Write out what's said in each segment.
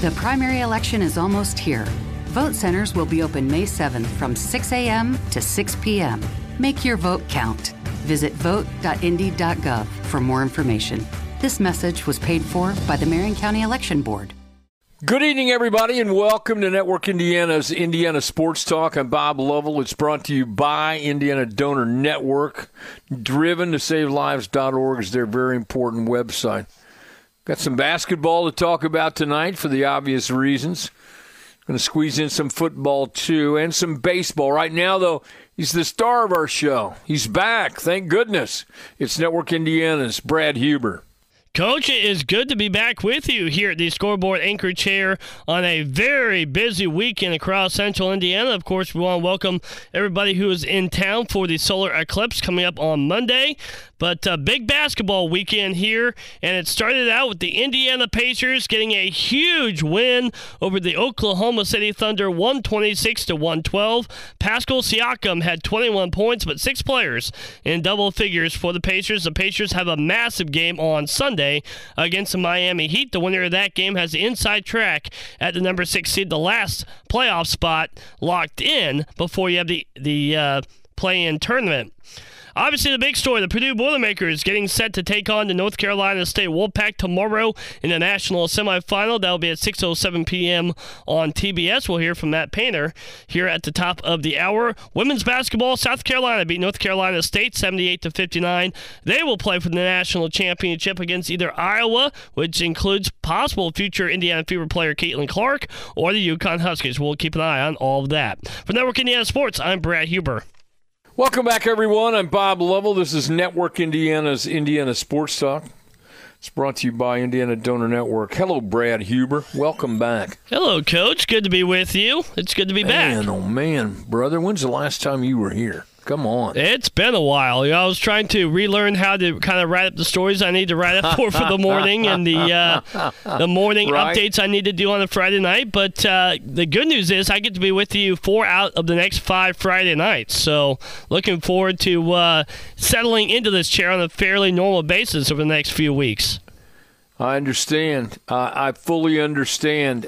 The primary election is almost here. Vote centers will be open May 7th from 6 a.m. to 6 p.m. Make your vote count. Visit vote.indy.gov for more information. This message was paid for by the Marion County Election Board. Good evening, everybody, and welcome to Network Indiana's Indiana Sports Talk. I'm Bob Lovell. It's brought to you by Indiana Donor Network. DrivenToSaveLives.org is their very important website. Got some basketball to talk about tonight for the obvious reasons. Going to squeeze in some football, too, and some baseball. Right now, though, he's the star of our show. He's back, thank goodness. It's Network Indiana's Brad Huber. Coach, it is good to be back with you here at the Scoreboard Anchor Chair on a very busy weekend across central Indiana. Of course, we want to welcome everybody who is in town for the solar eclipse coming up on Monday. But big basketball weekend here, and it started out with the Indiana Pacers getting a huge win over the Oklahoma City Thunder, 126-112. Pascal Siakam had 21 points, but 6 players in double figures for the Pacers. The Pacers have a massive game on Sunday against the Miami Heat. The winner of that game has the inside track at the number 6 seed, the last playoff spot locked in before you have the play-in tournament. Obviously, the big story, the Purdue Boilermakers getting set to take on the North Carolina State Wolfpack tomorrow in the national semifinal. That will be at 6:07 p.m. on TBS. We'll hear from Matt Painter here at the top of the hour. Women's basketball, South Carolina beat North Carolina State 78-59. They will play for the national championship against either Iowa, which includes possible future Indiana Fever player Caitlin Clark, or the UConn Huskies. We'll keep an eye on all of that. For Network Indiana Sports, I'm Brad Huber. Welcome back, everyone. I'm Bob Lovell. This is Network Indiana's Indiana Sports Talk. It's brought to you by Indiana Donor Network. Hello, Brad Huber. Welcome back. Hello, Coach. Good to be with you. It's good to be back. Man, oh, man. Brother, when's the last time you were here? Come on. It's been a while. I was trying to relearn how to kind of write up the stories I need to write up for the morning and the morning updates I need to do on a Friday night. But the good news is I get to be with you 4 out of the next 5 Friday nights. So looking forward to settling into this chair on a fairly normal basis over the next few weeks. I understand. I fully understand.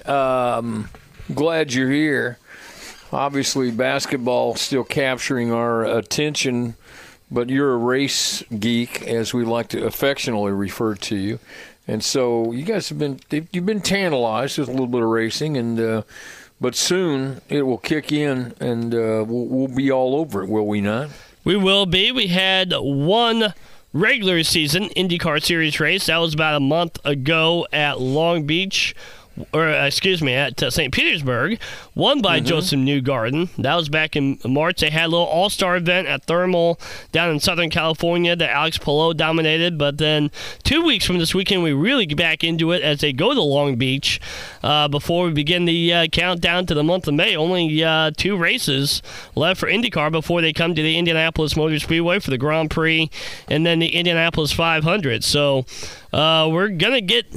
Glad you're here. Obviously, basketball still capturing our attention, but you're a race geek, as we like to affectionately refer to you. And so you guys you've been tantalized with a little bit of racing, and but soon it will kick in, and we'll be all over it, will we not? We will be. We had one regular season IndyCar Series race. That was about a month ago at Long Beach. At St. Petersburg, won by Joseph Newgarden. That was back in March. They had a little all-star event at Thermal down in Southern California that Alex Palou dominated. But then 2 weeks from this weekend, we really get back into it as they go to Long Beach before we begin the countdown to the month of May. Only 2 races left for IndyCar before they come to the Indianapolis Motor Speedway for the Grand Prix and then the Indianapolis 500. So we're going to get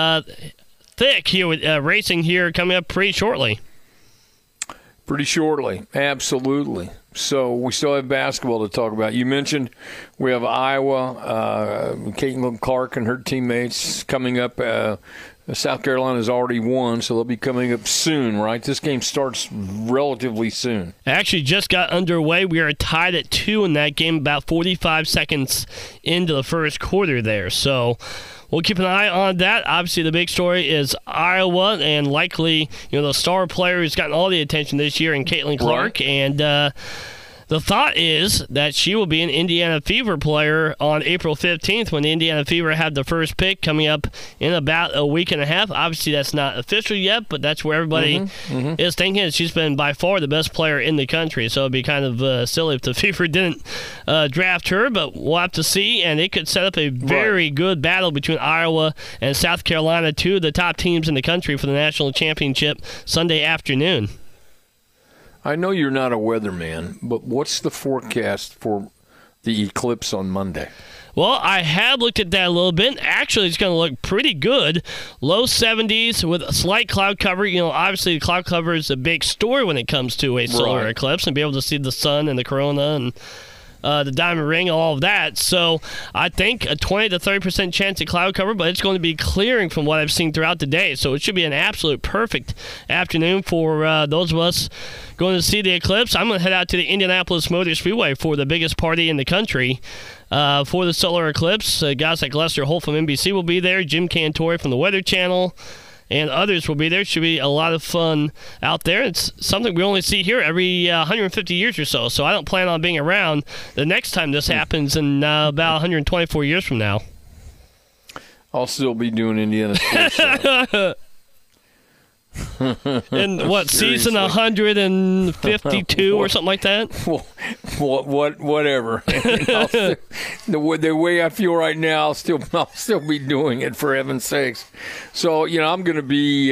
thick here with racing here coming up pretty shortly. Pretty shortly, absolutely. So we still have basketball to talk about. You mentioned we have Iowa, Caitlin Clark and her teammates coming up. South Carolina's already won, so they'll be coming up soon, right? This game starts relatively soon. It actually just got underway. We are tied at 2 in that game, about 45 seconds into the first quarter there. So we'll keep an eye on that. Obviously, the big story is Iowa, and likely, the star player who's gotten all the attention this year in Caitlin Clark. Right. And the thought is that she will be an Indiana Fever player on April 15th when the Indiana Fever have the first pick coming up in about a week and a half. Obviously, that's not official yet, but that's where everybody is thinking. She's been by far the best player in the country, so it'd be kind of silly if the Fever didn't draft her, but we'll have to see, and it could set up a very good battle between Iowa and South Carolina, 2 of the top teams in the country for the national championship Sunday afternoon. I know you're not a weatherman, but what's the forecast for the eclipse on Monday? Well, I have looked at that a little bit. Actually, it's going to look pretty good. Low 70s with a slight cloud cover. Obviously, the cloud cover is a big story when it comes to a solar eclipse, and be able to see the sun and the corona and the diamond ring, all of that. So I think a 20 to 30% chance of cloud cover, but it's going to be clearing from what I've seen throughout the day. So it should be an absolute perfect afternoon for those of us going to see the eclipse. I'm going to head out to the Indianapolis Motor Speedway for the biggest party in the country for the solar eclipse. Guys like Lester Holt from NBC will be there, Jim Cantori from the Weather Channel, and others will be there. It should be a lot of fun out there. It's something we only see here every 150 years or so, so I don't plan on being around the next time this happens in about 124 years from now. I'll still be doing Indiana sports. In what, season 152 or something like that? Well, whatever. The way I feel right now, I'll still be doing it, for heaven's sakes. So, I'm going to be,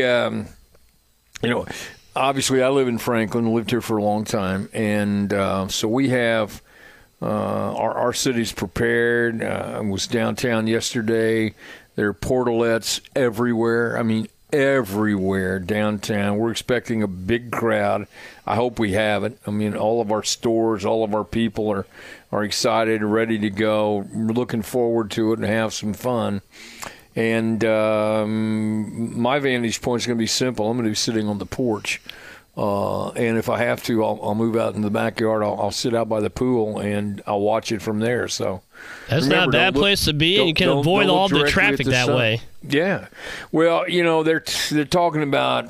obviously I live in Franklin, lived here for a long time, and so we have our city's prepared. I was downtown yesterday. There are portalettes everywhere. I mean, everywhere downtown. We're expecting a big crowd. I hope we have it. I mean, all of our stores, all of our people are excited and ready to go. We're looking forward to it and have some fun. And my vantage point is going to be simple. I'm going to be sitting on the porch. And if I have to, I'll move out in the backyard. I'll sit out by the pool, and I'll watch it from there. So that's not a bad place to be, and you can avoid all the traffic that way. Yeah. Well, they're talking about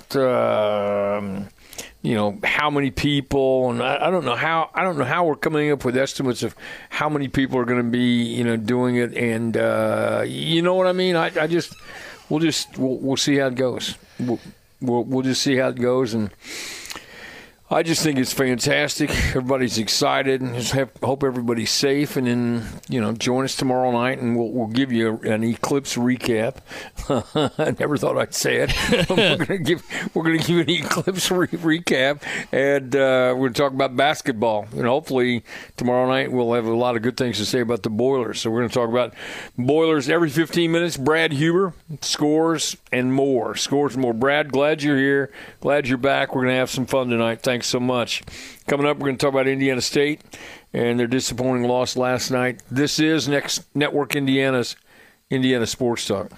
how many people, and I don't know how we're coming up with estimates of how many people are going to be doing it, and you know what I mean. We'll see how it goes. We'll just see how it goes, and I just think it's fantastic. Everybody's excited, and just hope everybody's safe. And then, join us tomorrow night, and we'll give you an eclipse recap. I never thought I'd say it. We're going to give you an eclipse recap, and we're going to talk about basketball. And hopefully tomorrow night we'll have a lot of good things to say about the Boilers. So we're going to talk about Boilers every 15 minutes. Brad Huber, scores and more. Brad, glad you're here. Glad you're back. We're going to have some fun tonight. Thanks so much. Coming up, we're going to talk about Indiana State and their disappointing loss last night. This is Next Network Indiana's Indiana Sports Talk.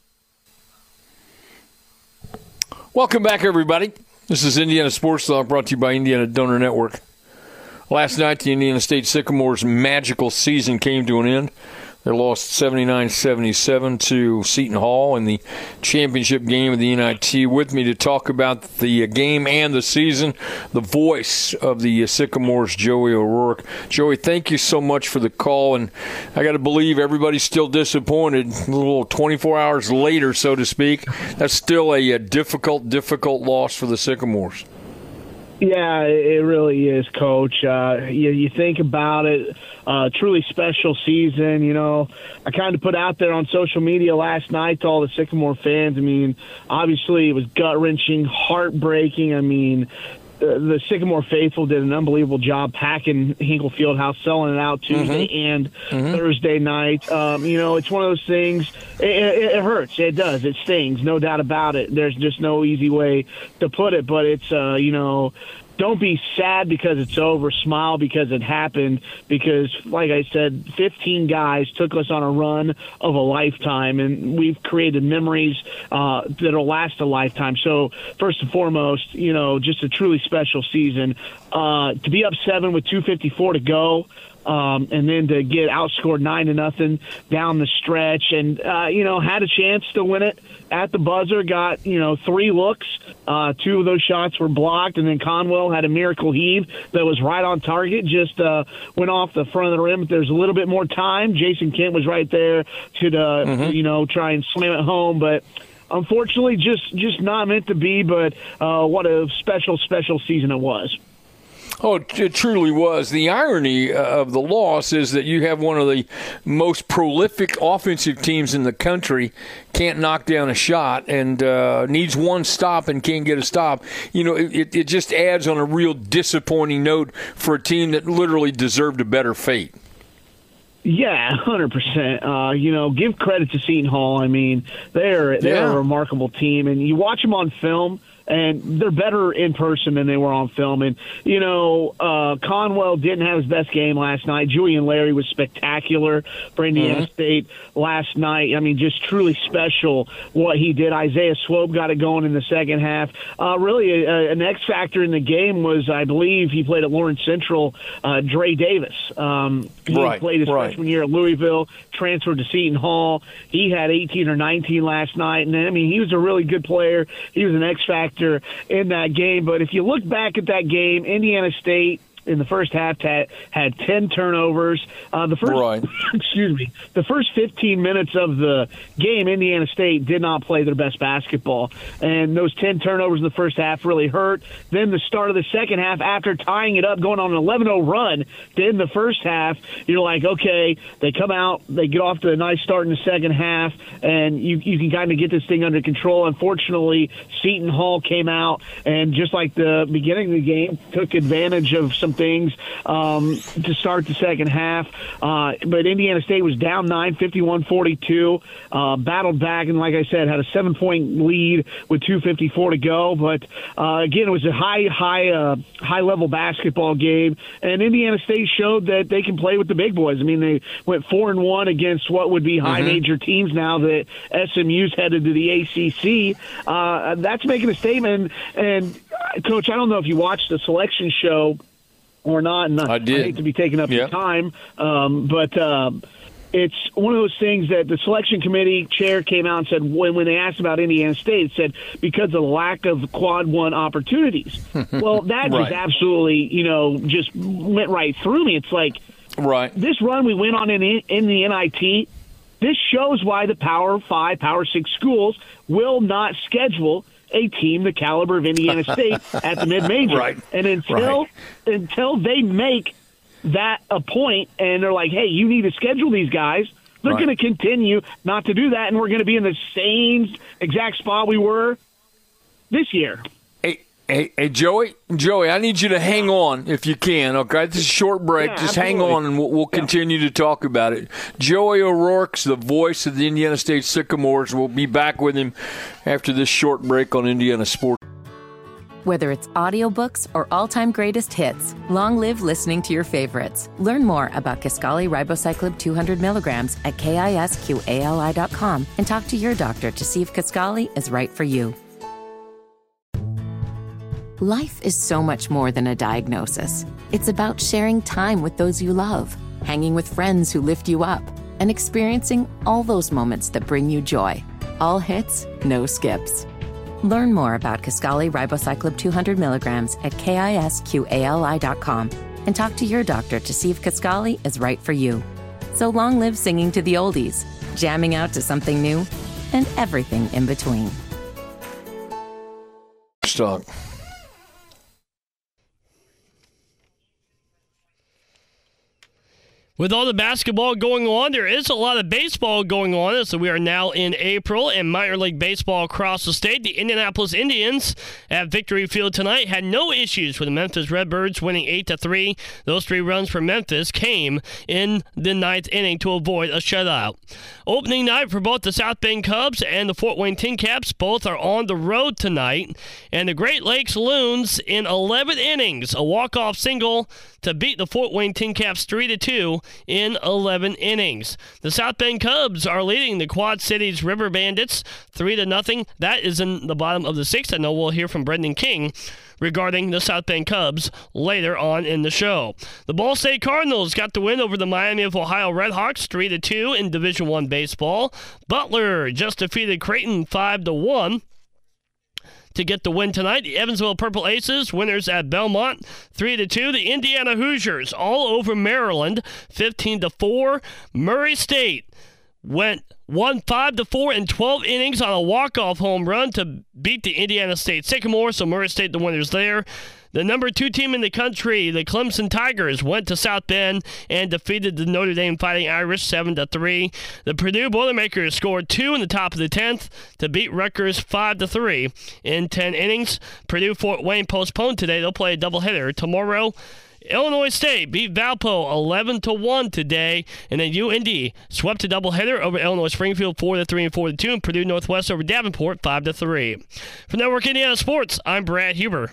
Welcome back, everybody. This is Indiana Sports Talk, brought to you by Indiana Donor Network. Last night, the Indiana State Sycamores' magical season came to an end. They lost 79-77 to Seton Hall in the championship game of the NIT. With me to talk about the game and the season, the voice of the Sycamores, Joey O'Rourke. Joey, thank you so much for the call, and I got to believe everybody's still disappointed. A little 24 hours later, so to speak. That's still a difficult loss for the Sycamores. Yeah, it really is, Coach. You think about it, truly special season. I kind of put out there on social media last night to all the Sycamore fans. I mean, obviously it was gut-wrenching, heartbreaking. I mean, the Sycamore faithful did an unbelievable job packing Hinkle Fieldhouse, selling it out Tuesday and Thursday night. It's one of those things. It hurts. It does. It stings. No doubt about it. There's just no easy way to put it. But it's, don't be sad because it's over. Smile because it happened. Because, like I said, 15 guys took us on a run of a lifetime, and we've created memories that'll last a lifetime. So, first and foremost, just a truly special season. To be up 7 with 2:54 to go, and then to get outscored 9-0 down the stretch, and had a chance to win it at the buzzer. Got 3 looks. 2 of those shots were blocked, and then Conwell had a miracle heave that was right on target. Just went off the front of the rim. If there's a little bit more time, Jason Kent was right there to try and slam it home, but unfortunately, just not meant to be. But what a special season it was. Oh, it truly was. The irony of the loss is that you have one of the most prolific offensive teams in the country, can't knock down a shot, and needs one stop and can't get a stop. It just adds on a real disappointing note for a team that literally deserved a better fate. Yeah, 100%. Give credit to Seton Hall. I mean, they're a remarkable team, and you watch them on film, and they're better in person than they were on film. And, Conwell didn't have his best game last night. Julian Larry was spectacular for Indiana State last night. I mean, just truly special what he did. Isaiah Swope got it going in the second half. Really, an X factor in the game was, I believe, he played at Lawrence Central, Dre Davis. He played his freshman year at Louisville, transferred to Seton Hall. He had 18 or 19 last night. And, I mean, he was a really good player. He was an X factor in that game. But if you look back at that game, Indiana State in the first half had 10 turnovers. The first 15 minutes of the game, Indiana State did not play their best basketball. And those 10 turnovers in the first half really hurt. Then the start of the second half, after tying it up, going on an 11-0 run to end the first half, you're like, okay, they come out, they get off to a nice start in the second half, and you can kind of get this thing under control. Unfortunately, Seton Hall came out and, just like the beginning of the game, took advantage of some things to start the second half. But Indiana State was down 9, 51-42, battled back, and like I said, had a 7-point lead with 2:54 to go. But again, it was a high-level basketball game, and Indiana State showed that they can play with the big boys. I mean, they went 4-1 against what would be high major teams now that SMU's headed to the ACC. That's making a statement. And Coach, I don't know if you watched the selection show or not, and I hate to be taking up your time, but it's one of those things that the selection committee chair came out and said when they asked about Indiana State, said because of the lack of quad one opportunities. Well, that just absolutely, just went right through me. It's like, this run we went on in the NIT, this shows why the Power 5, Power 6 schools will not schedule a team the caliber of Indiana State at the mid-major. And until they make that a point and they're like, hey, you need to schedule these guys, they're going to continue not to do that, and we're going to be in the same exact spot we were this year. Hey, Joey, I need you to hang on if you can, okay? This is a short break. Just hang on, and we'll continue to talk about it. Joey O'Rourke's the voice of the Indiana State Sycamores. We'll be back with him after this short break on Indiana Sports. Whether it's audiobooks or all-time greatest hits, long live listening to your favorites. Learn more about Kisqali Ribociclib 200 milligrams at KISQALI.com and talk to your doctor to see if Kisqali is right for you. Life is so much more than a diagnosis. It's about sharing time with those you love, hanging with friends who lift you up, and experiencing all those moments that bring you joy. All hits, no skips. Learn more about Kisqali Ribociclib 200 milligrams at KISQALI.com and talk to your doctor to see if Kisqali is right for you. So long live singing to the oldies, jamming out to something new, and everything in between. Stock. With all the basketball going on, there is a lot of baseball going on. So we are now in April, and minor league baseball across the state. The Indianapolis Indians at Victory Field tonight had no issues with the Memphis Redbirds winning 8-3. Those 3 runs for Memphis came in the 9th inning to avoid a shutout. Opening night for both the South Bend Cubs and the Fort Wayne Tin Caps. Both are on the road tonight. And the Great Lakes Loons in 11 innings, a walk-off single to beat the Fort Wayne Tin Caps 3-2 in 11 innings. The South Bend Cubs are leading the Quad Cities River Bandits 3-0. That is in the bottom of the 6th. I know we'll hear from Brendan King regarding the South Bend Cubs later on in the show. The Ball State Cardinals got the win over the Miami of Ohio Redhawks 3-2 in Division I baseball. Butler just defeated Creighton 5-1. To get the win tonight. The Evansville Purple Aces, winners at Belmont, 3-2. The Indiana Hoosiers, all over Maryland, 15-4. Murray State won 5-4 in 12 innings on a walk-off home run to beat the Indiana State Sycamore, so Murray State the winners there. The number 2 team in the country, the Clemson Tigers, went to South Bend and defeated the Notre Dame Fighting Irish 7-3. The Purdue Boilermakers scored 2 in the top of the 10th to beat Rutgers 5-3 in 10 innings. Purdue Fort Wayne postponed today. They'll play a doubleheader tomorrow Illinois State beat Valpo 11-1 today, and then UND swept a doubleheader over Illinois Springfield 4-3 and 4-2, and Purdue Northwest over Davenport 5-3. For Network Indiana Sports, I'm Brad Huber.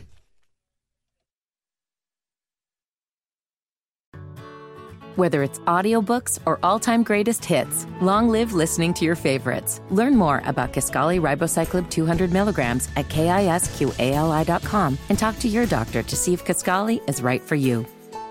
Whether it's audiobooks or all-time greatest hits, long live listening to your favorites. Learn more about Kisqali Ribociclib 200 milligrams at KISQALI.com and talk to your doctor to see if Kisqali is right for you.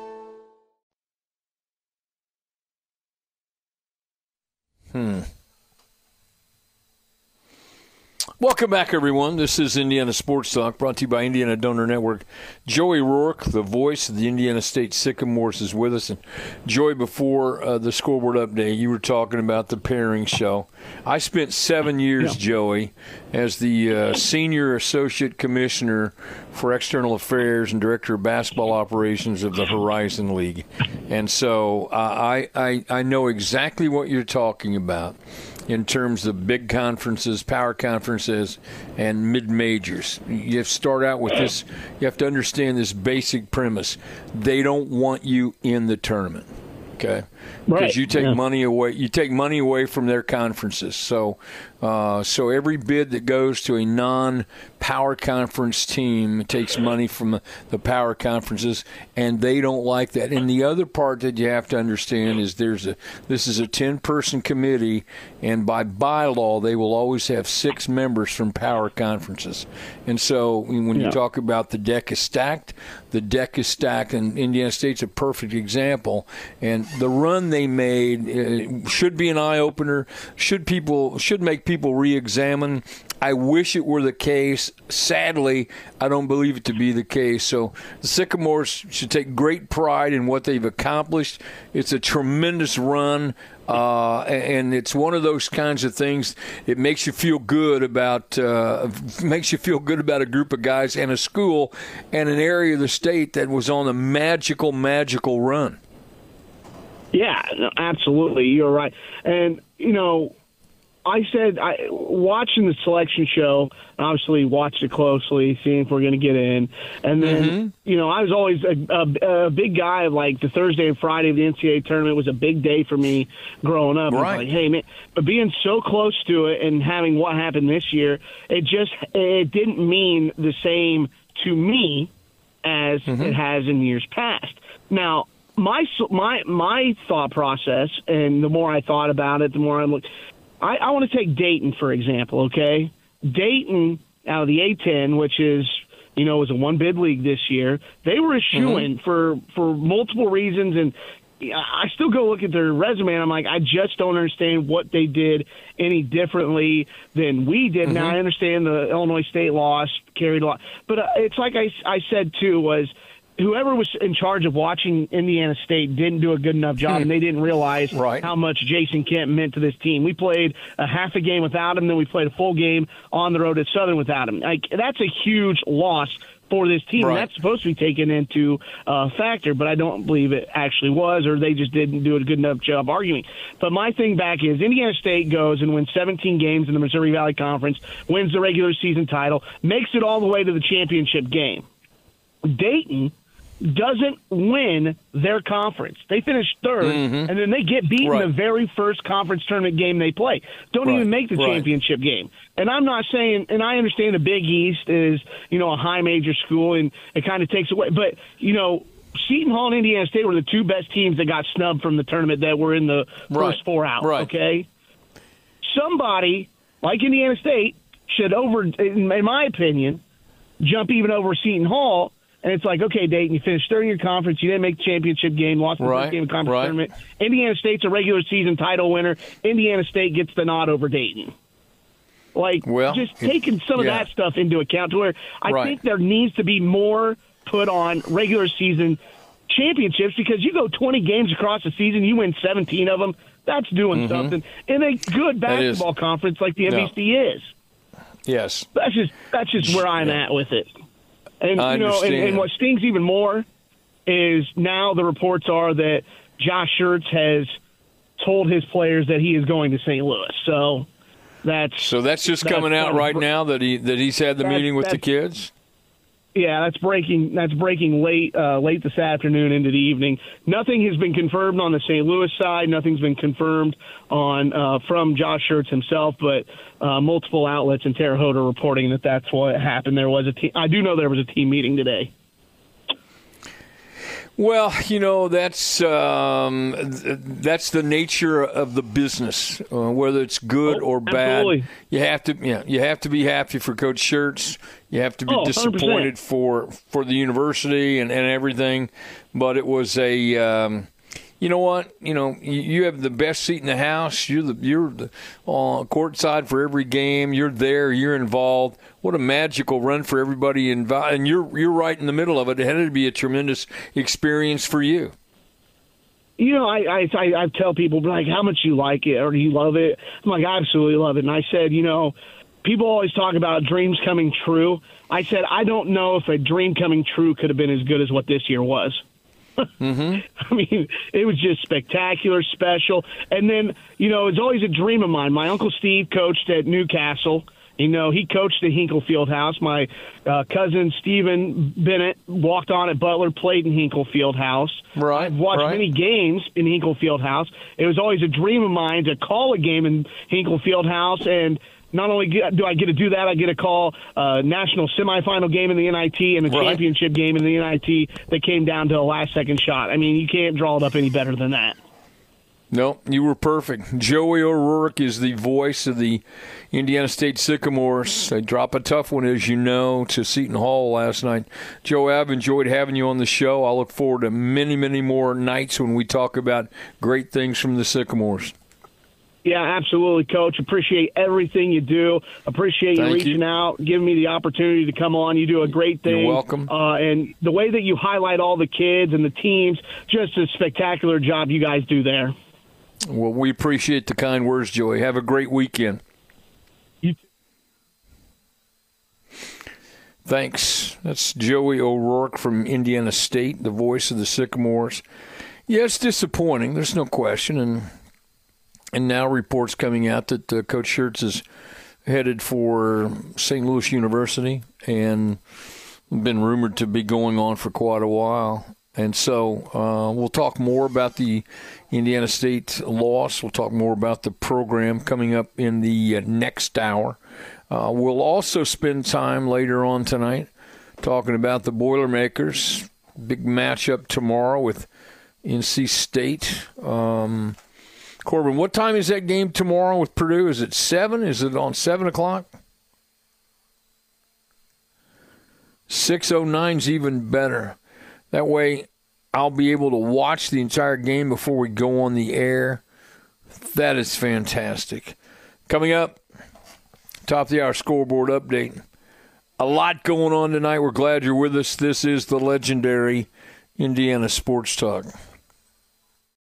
Welcome back, everyone. This is Indiana Sports Talk, brought to you by Indiana Donor Network. Joey Rourke, the voice of the Indiana State Sycamores, is with us. And Joey, before the scoreboard update, you were talking about the pairing show. I spent 7 years, Joey, as the Senior Associate Commissioner for External Affairs and Director of Basketball Operations of the Horizon League. And so I know exactly what you're talking about in terms of big conferences, power conferences, and mid-majors. You have to start out with this. You have to understand this basic premise. They don't want you in the tournament, okay? Because you take money away. You take money away from their conferences. So every bid that goes to a non-power conference team takes money from the power conferences, and they don't like that. And the other part that you have to understand is this is a 10-person committee, and by bylaw they will always have 6 members from power conferences. And so when you talk about the deck is stacked, and Indiana State's a perfect example. And the run they made should be an eye-opener, should make people re-examine. I wish it were the case. Sadly, I don't believe it to be the case. So the Sycamores should take great pride in what they've accomplished. It's a tremendous run, and it's one of those kinds of things. It makes you feel good about a group of guys and a school and an area of the state that was on a magical run. Yeah, no, absolutely. You're right. And, I said, watching the selection show, obviously watched it closely, seeing if we're going to get in. And then, I was always a big guy of like the Thursday and Friday of the NCAA tournament was a big day for me growing up. Right. Like, hey, man, but being so close to it and having what happened this year, it didn't mean the same to me as it has in years past. Now, my thought process, and the more I thought about it, the more I'm like, I want to take Dayton, for example, okay? Dayton, out of the A-10, which is, was a one-bid league this year, they were a shoo-in for multiple reasons, and I still go look at their resume, and I'm like, I just don't understand what they did any differently than we did. Now, I understand the Illinois State loss carried a lot, but it's like I said, too, was – whoever was in charge of watching Indiana State didn't do a good enough job, and they didn't realize how much Jason Kemp meant to this team. We played a half a game without him, then we played a full game on the road at Southern without him. Like, that's a huge loss for this team. And that's supposed to be taken into factor, but I don't believe it actually was, or they just didn't do a good enough job arguing. But my thing back is Indiana State goes and wins 17 games in the Missouri Valley Conference, wins the regular season title, makes it all the way to the championship game. Dayton doesn't win their conference. They finish third, and then they get beaten the very first conference tournament game they play. Don't even make the championship game. And I'm not saying, and I understand the Big East is, a high major school, and it kind of takes away. But, Seton Hall and Indiana State were the two best teams that got snubbed from the tournament that were in the first 4 out, okay? Somebody, like Indiana State, should, in my opinion, jump even over Seton Hall. And it's like, okay, Dayton, you finished third in your conference. You didn't make the championship game, lost the first game of conference tournament. Indiana State's a regular season title winner. Indiana State gets the nod over Dayton. Just taking some of that stuff into account to where I think there needs to be more put on regular season championships, because you go 20 games across the season, you win 17 of them. That's doing something in a good basketball conference like the MVC is. Yes. That's just where I'm at with it. And and what stings even more is now the reports are that Josh Schertz has told his players that he is going to St. Louis. So that's just coming out right now that he's had the meeting with the kids. Yeah, that's breaking late this afternoon into the evening. Nothing has been confirmed on the St. Louis side. Nothing's been confirmed on from Josh Schertz himself, but multiple outlets in Terre Haute are reporting that that's what happened. There was a team. I do know there was a team meeting today. Well, that's the nature of the business. Whether it's good or bad, absolutely. you have to be happy for Coach Schertz. You have to be disappointed 100%. for the university and everything. But it was a. You know what? You have the best seat in the house. You're the courtside for every game. You're there. You're involved. What a magical run for everybody involved. And you're right in the middle of it. It had to be a tremendous experience for you. I tell people, like, how much you like it or do you love it? I'm like, I absolutely love it. And I said, people always talk about dreams coming true. I said, I don't know if a dream coming true could have been as good as what this year was. Mm-hmm. I mean, it was just spectacular, special. And then, it's always a dream of mine. My Uncle Steve coached at Newcastle. He coached at Hinkle Fieldhouse. My cousin Stephen Bennett walked on at Butler, played in Hinkle Fieldhouse. Right. I've watched many games in Hinkle Fieldhouse. It was always a dream of mine to call a game in Hinkle Fieldhouse, and not only do I get to do that, I get to call a national semifinal game in the NIT and a championship game in the NIT that came down to a last-second shot. I mean, you can't draw it up any better than that. No, you were perfect. Joey O'Rourke is the voice of the Indiana State Sycamores. They drop a tough one, as you know, to Seton Hall last night. Joey, I've enjoyed having you on the show. I look forward to many, many more nights when we talk about great things from the Sycamores. Yeah, absolutely, Coach. Appreciate everything you do. Appreciate you reaching out, giving me the opportunity to come on. You do a great thing. You're welcome. And the way that you highlight all the kids and the teams, just a spectacular job you guys do there. Well, we appreciate the kind words, Joey. Have a great weekend. You too. Thanks. That's Joey O'Rourke from Indiana State, the voice of the Sycamores. Yeah, it's disappointing. There's no question. And now reports coming out that Coach Schertz is headed for St. Louis University and been rumored to be going on for quite a while. And so we'll talk more about the Indiana State loss. We'll talk more about the program coming up in the next hour. We'll also spend time later on tonight talking about the Boilermakers. Big matchup tomorrow with NC State. Corbin, what time is that game tomorrow with Purdue? Is it 7? Is it on 7 o'clock? 6:09's even better. That way I'll be able to watch the entire game before we go on the air. That is fantastic. Coming up, top of the hour scoreboard update. A lot going on tonight. We're glad you're with us. This is the legendary Indiana Sports Talk.